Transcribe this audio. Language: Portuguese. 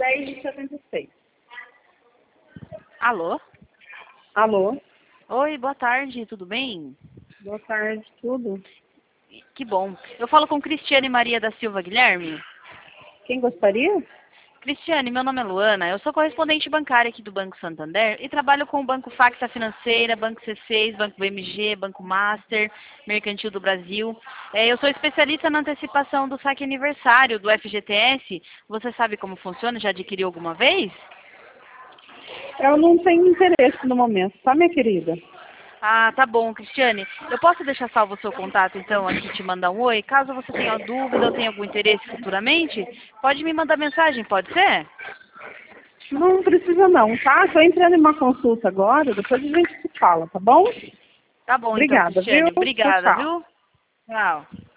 10,76. Alô? Alô? Oi, boa tarde, tudo bem? Boa tarde, tudo? Que bom. Eu falo com Cristiane Maria da Silva Guilherme. Quem gostaria? Cristiane, meu nome é Luana, eu sou correspondente bancária aqui do Banco Santander e trabalho com o Banco Facta Financeira, Banco C6, Banco BMG, Banco Master, Mercantil do Brasil. Eu sou especialista na antecipação do saque aniversário do FGTS. Você sabe como funciona? Já adquiriu alguma vez? Eu não tenho interesse no momento, tá, minha querida? Ah, tá bom, Cristiane. Eu posso deixar salvo o seu contato, então, aqui te mandar um oi? Caso você tenha dúvida ou tenha algum interesse futuramente, pode me mandar mensagem, pode ser? Não precisa não, tá? Tô entrando em uma consulta agora, depois a gente se fala, tá bom? Tá bom, então, Obrigada, viu? Cristiane. Tchau, Obrigada, tchau. viu? Tchau.